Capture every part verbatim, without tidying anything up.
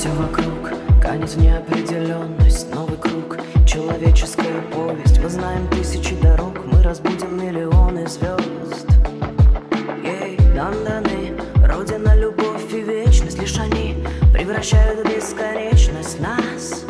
Все вокруг канет в неопределенность. Новый круг, человеческая повесть. Мы знаем тысячи дорог, мы разбудим миллионы звезд. Ей нам даны Родина, любовь и вечность. Лишь они превращают в бесконечность нас.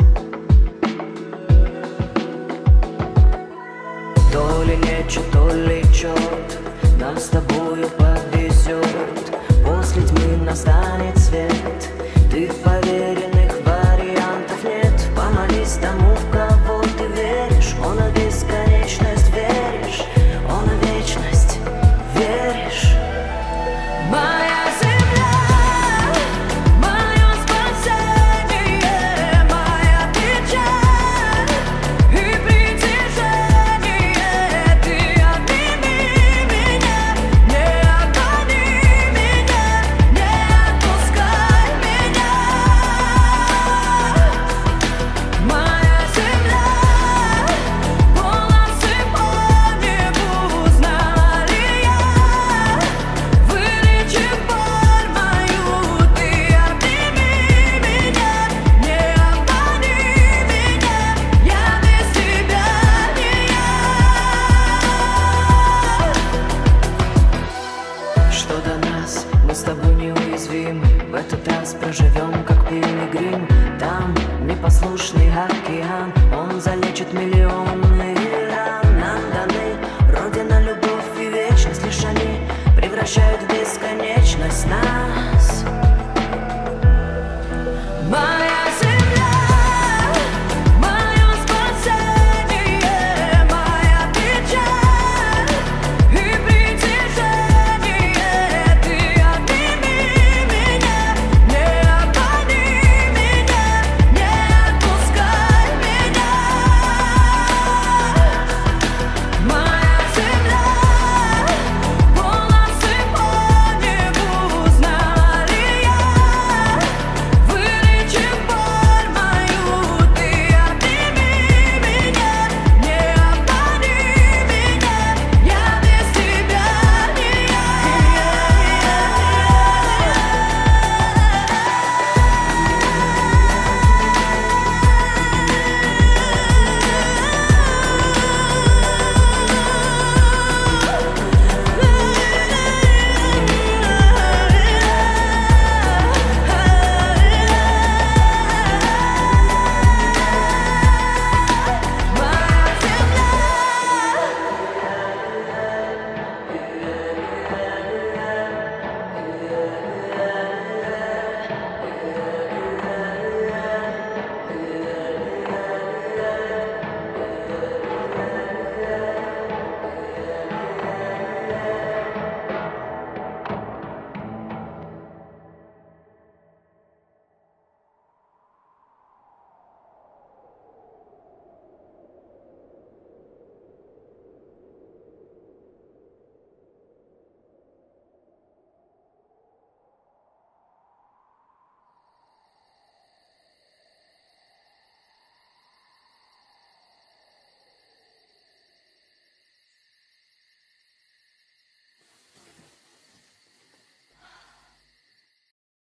То ли лечит, то лечет, нам с тобою повезет. После тьмы настанет свет. Ты поверенных вариантов нет. Помолись тому, в кого ты веришь. Он в бесконечность веришь, он в вечность веришь. Моя земля, мое спасение, моя печаль и притяжение. Ты обними меня, не обмани меня, не отпускай меня. Моя земля полна всего, небу знала ли я. Вылечи боль мою, ты обними меня, не обмани меня, я без тебя не я. Что до нас, мы с тобой неуязвимы. В этот раз проживем как пилигрим. Там непослушный океан, он залечит миллионы ран. Нам даны Родина, любовь и вечность. Лишь они превращают